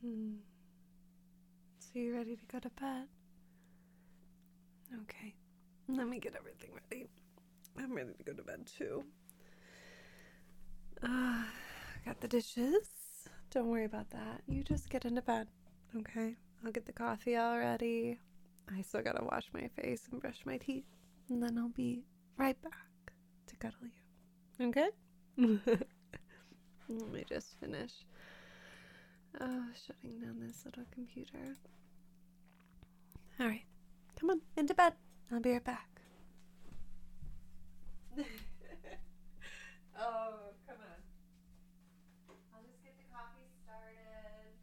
Hmm. So you ready to go to bed? Okay. Let me get everything ready. I'm ready to go to bed too. I got the dishes. Don't worry about that. You just get into bed, okay? I'll get the coffee all ready. I still gotta wash my face and brush my teeth. And then I'll be right back to cuddle you. Okay? Let me just finish shutting down this little computer. Alright. Come on, into bed. I'll be right back. Oh, come on. I'll just get the coffee started,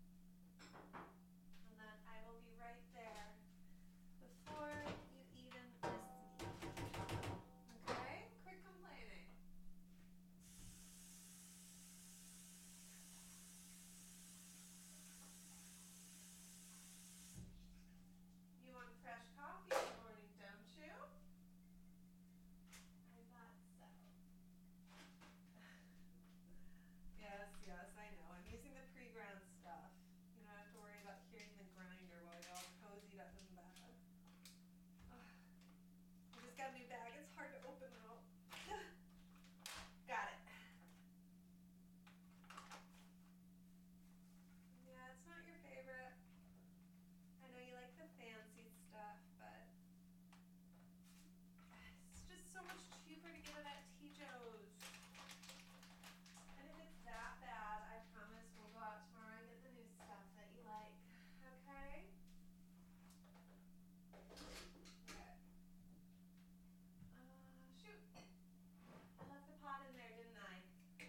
and then I will be right there before you even miss me. Okay? Quit complaining. You want fresh coffee in the morning, don't you? I thought so. Yes, I know. I'm using the pre-ground stuff. You don't have to worry about hearing the grinder while you're all cozied up in bed. I just got a new bag. It's hard to open though. Got it. Yeah, it's not your favorite. I know you like the fancy stuff, but it's just so much cheaper to get it at T-Joe's. And if it's that bad, I promise we'll go out tomorrow and get the new stuff that you like. Okay? Okay. Shoot. I left the pot in there, didn't I?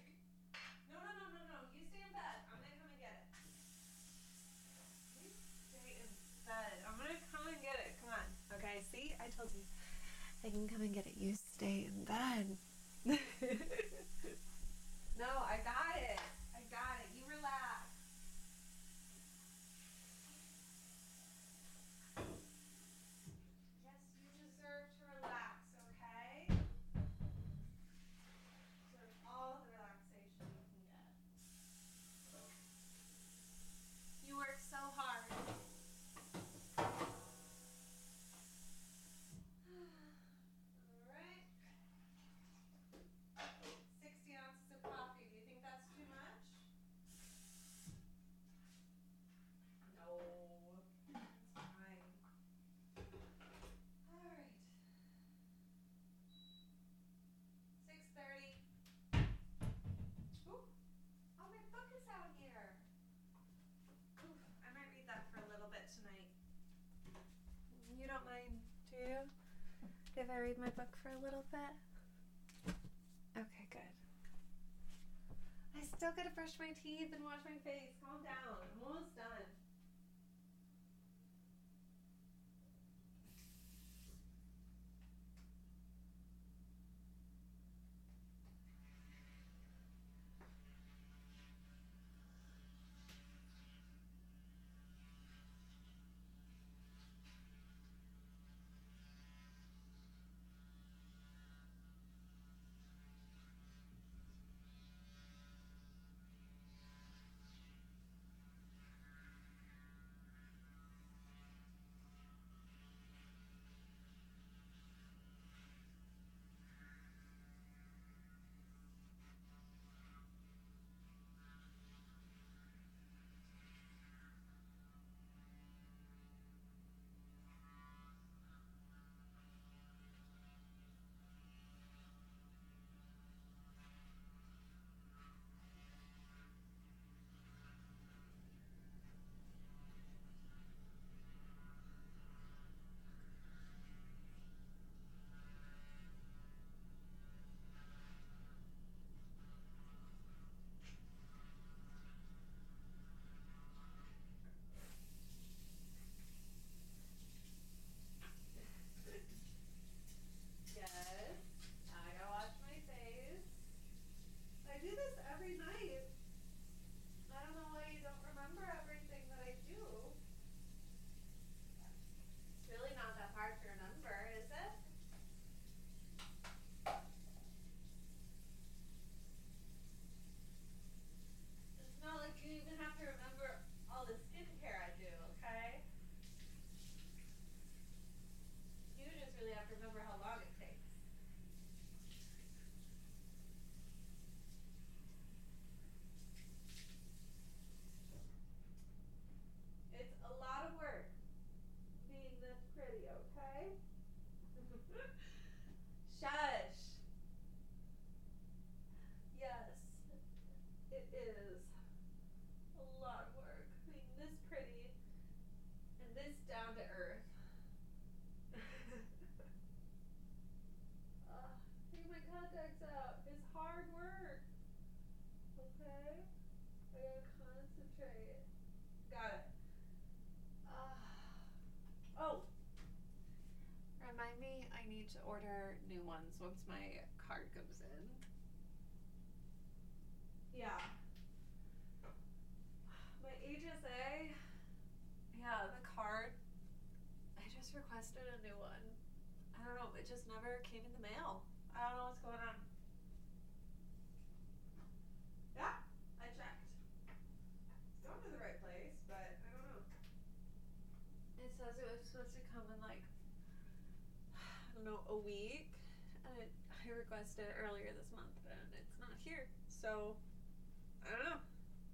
No. You stay in bed. I'm gonna come and get it. You stay in bed. I'm gonna come and get it. Come on. Okay, see? I told you. I can come and get it. You stay in bed. No, I got it. You relax. Yes, you deserve to relax, okay? You deserve all the relaxation you can get. You work so hard. Alright. 60 ounces of coffee. Do you think that's too much? No. That's fine. Alright. 6:30. Ooh. Oh, my book is out here. Oof, I might read that for a little bit tonight. You don't mind, do you? If I read my book for a little bit? Okay, good. I still gotta brush my teeth and wash my face. Calm down. I'm almost done. this down to earth. Taking my contacts out is hard work. Okay? I gotta concentrate. Got it. Oh! Remind me, I need to order new ones once my card comes in. Yeah. My HSA. Yeah, the card. I just requested a new one. I don't know, it just never came in the mail. I don't know what's going on. Yeah, I checked. It's going to the right place, but I don't know. It says it was supposed to come in like, I don't know, a week. And I requested it earlier this month and it's not here. So, I don't know.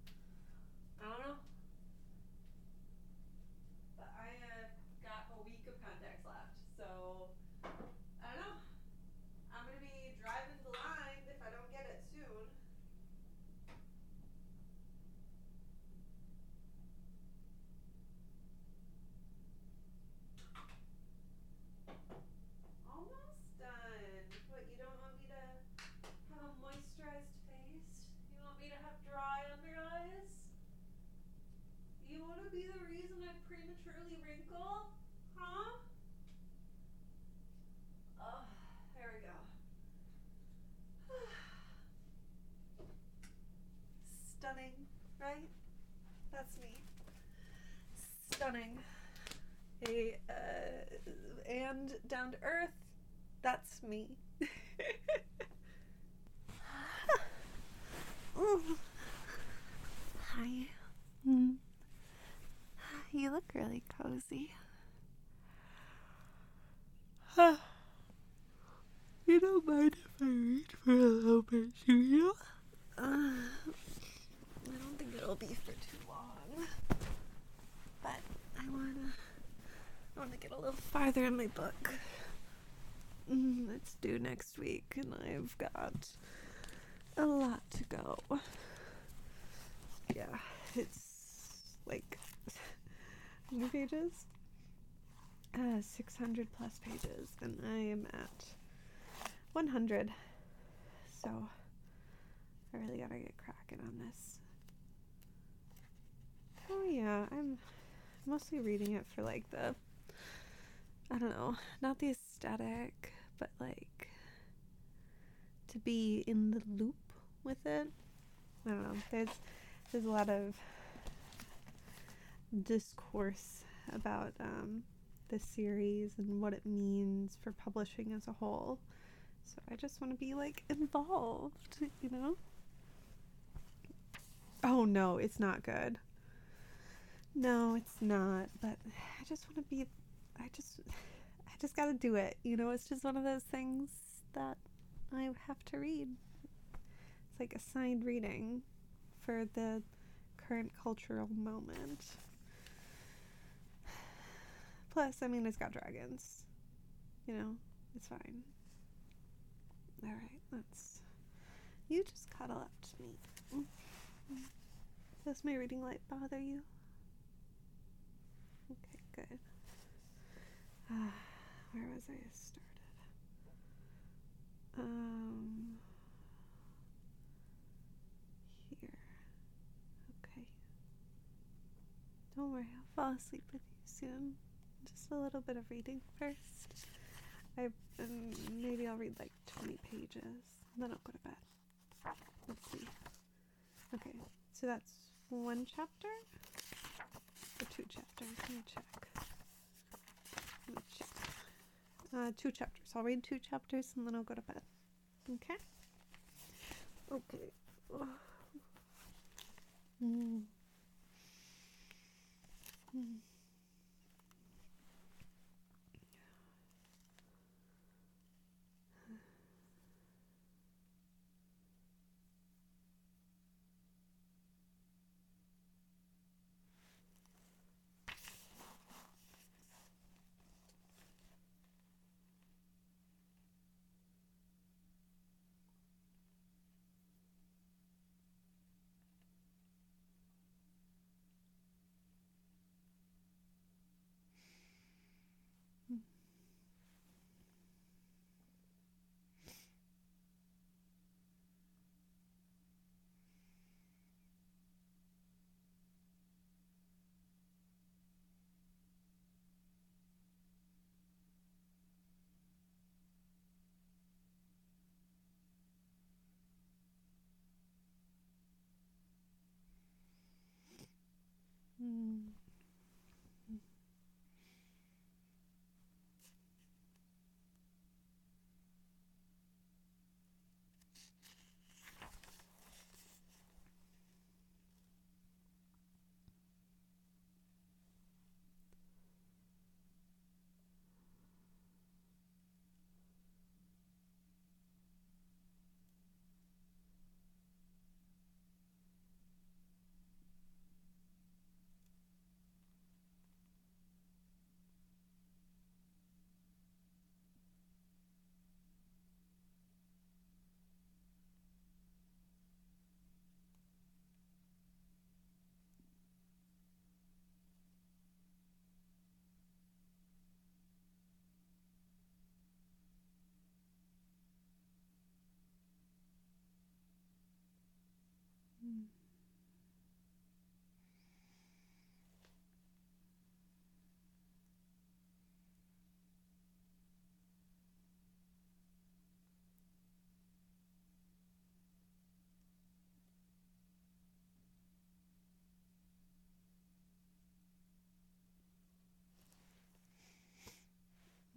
But I got a week of contacts left. So, I don't know. I'm going to be driving blind if I don't get it soon. Almost done. What, you don't want me to have a moisturized face? You want me to have dry under eyes? You want to be the reason I prematurely wrinkle? Huh? Oh, there we go. Stunning, right? That's me. Stunning. And down to earth, that's me. Hi. You look really cozy. You don't mind if I read for a little bit, do you? I don't think it'll be for too long. But I wanna get a little farther in my book. It's due next week and I've got a lot to go. Yeah, it's like how many pages? 600 plus pages and I am at 100. So I really gotta get cracking on this. Oh yeah, I'm mostly reading it for like the, I don't know, not the aesthetic, but like to be in the loop with it. I don't know. There's a lot of discourse about the series and what it means for publishing as a whole. So I just want to be like involved, you know? Oh no, it's not good. No, it's not. But I just want to be. I just got to do it. You know, it's just one of those things that I have to read. It's like assigned reading for the current cultural moment. Plus, I mean, it's got dragons. You know, it's fine. All right, you just cuddle up to me. Does my reading light bother you? Okay, good. Where was I started? Here. Okay. Don't worry, I'll fall asleep with you soon. Just a little bit of reading first. Maybe I'll read like 20 pages, and then I'll go to bed. Let's see. Okay, so that's one chapter? Or two chapters? Let me check. 2 chapters. I'll read 2 chapters and then I'll go to bed. Okay? Okay.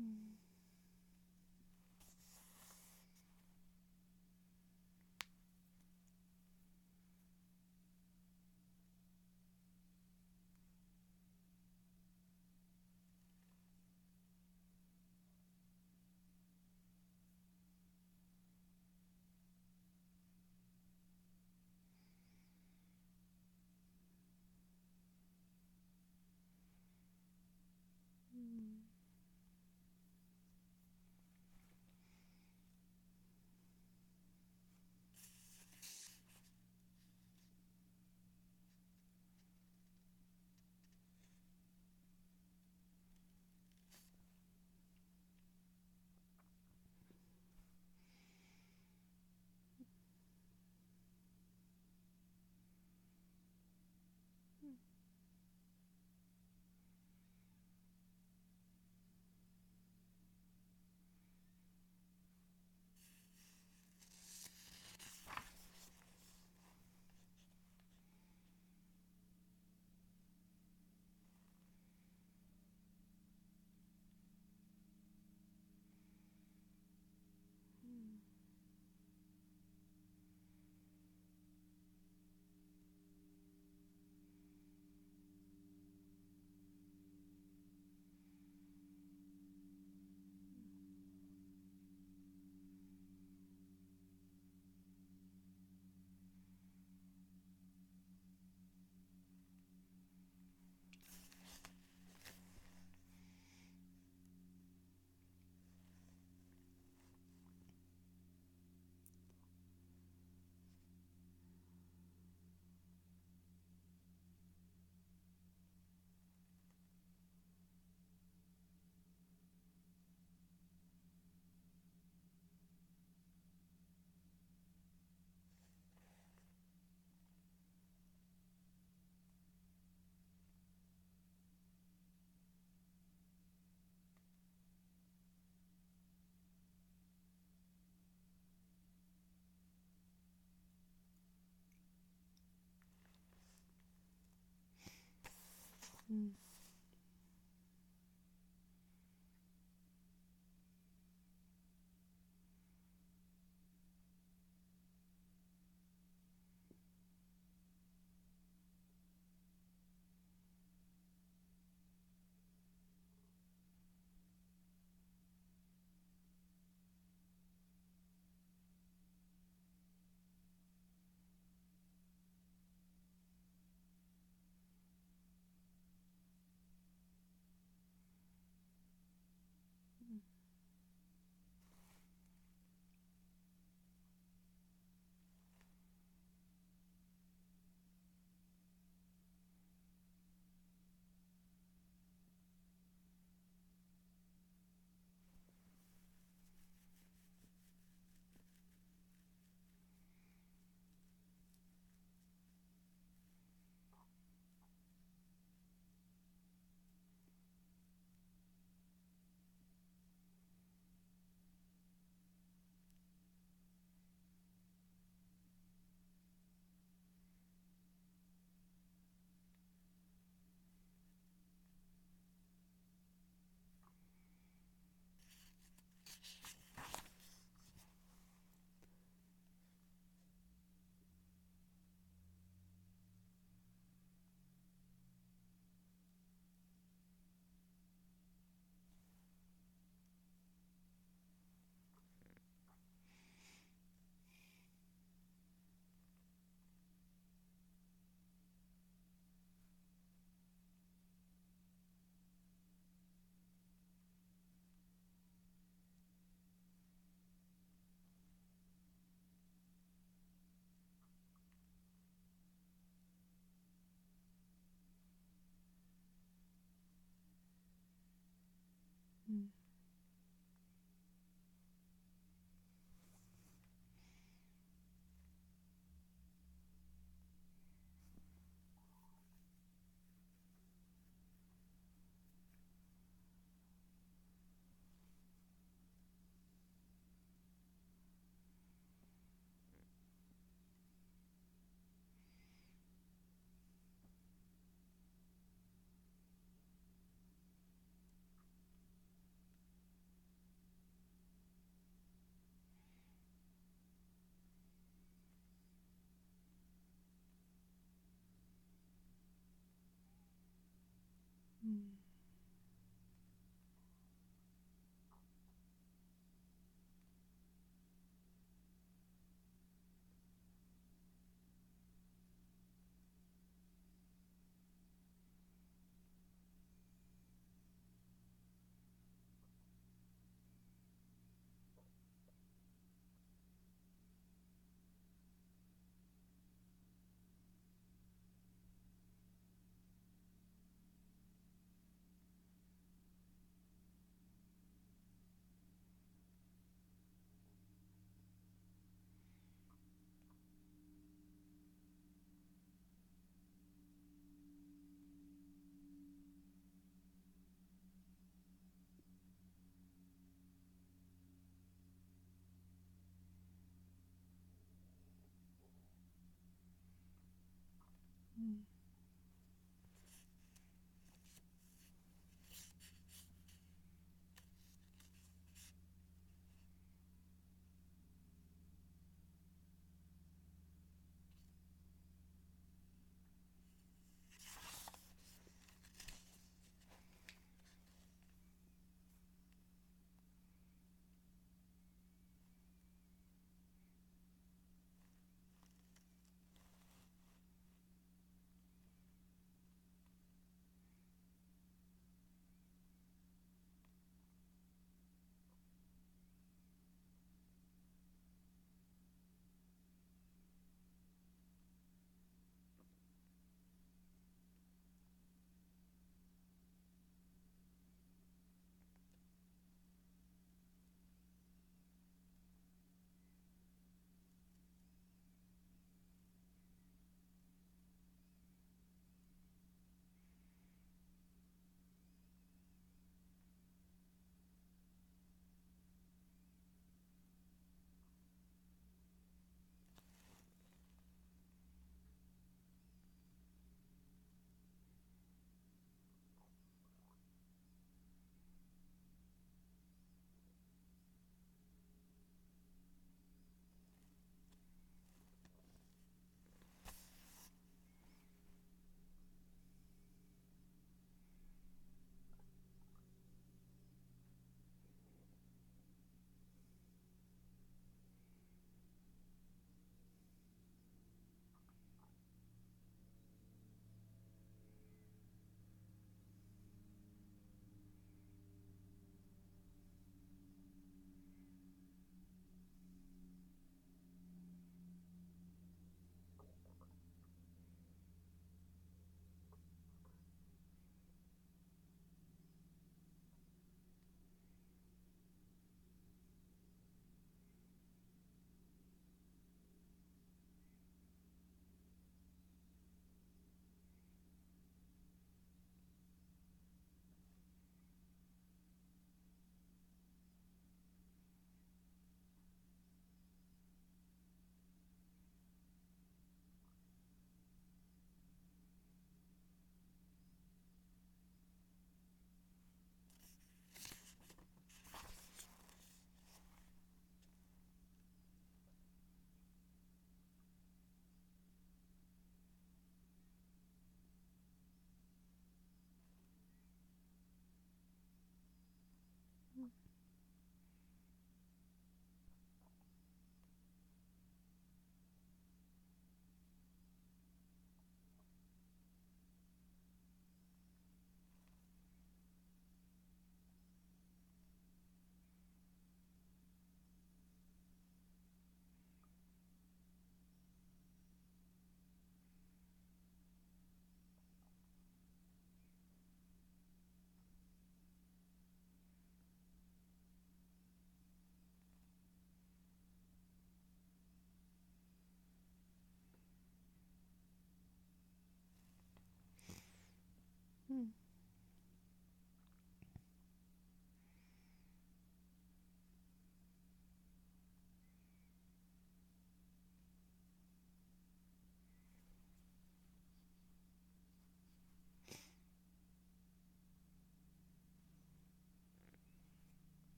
Mm.